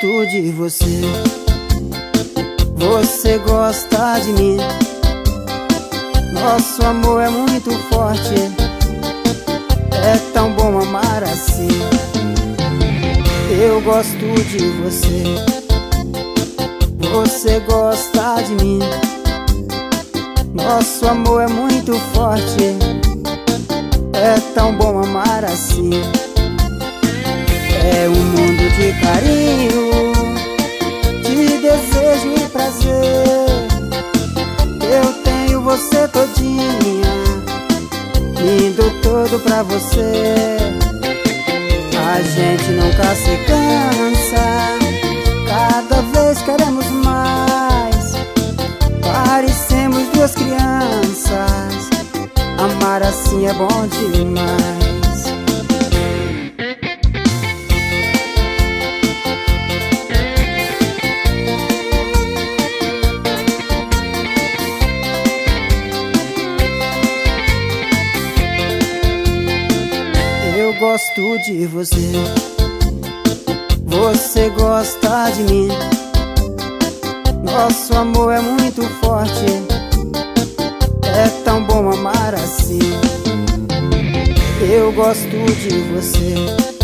gosto de você, você gosta de mim. Nosso amor é muito forte, é tão bom amar assim. Eu gosto de você, você gosta de mim. Nosso amor é muito forte, é tão bom amar assim. É um mundo de carinho, de desejo e prazer. Eu tenho você todinha, indo todo pra você. A gente nunca se cansa, cada vez queremos mais. Parecemos duas crianças, amar assim é bom demais. Eu gosto de você, você gosta de mim. Nosso amor é muito forte, é tão bom amar assim. Eu gosto de você,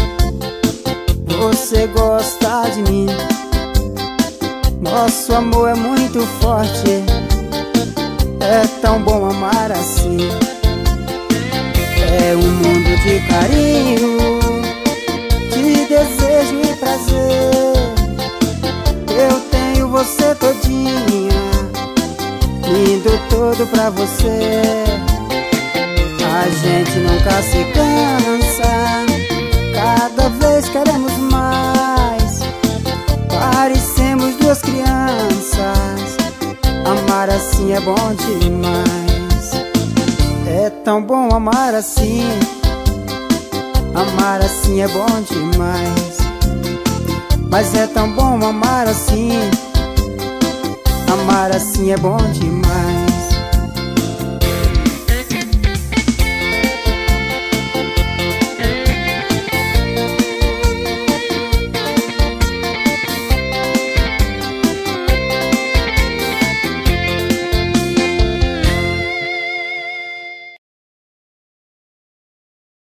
você gosta de mim. Nosso amor é muito forte, é tão bom amar assim. É um mundo de carinho, de desejo e prazer. Eu tenho você todinha, indo todo pra você. A gente nunca se cansa, cada vez queremos mais. Parecemos duas crianças, amar assim é bom demais. É tão bom amar assim, amar assim é bom demais. Mas é tão bom amar assim, amar assim é bom demais.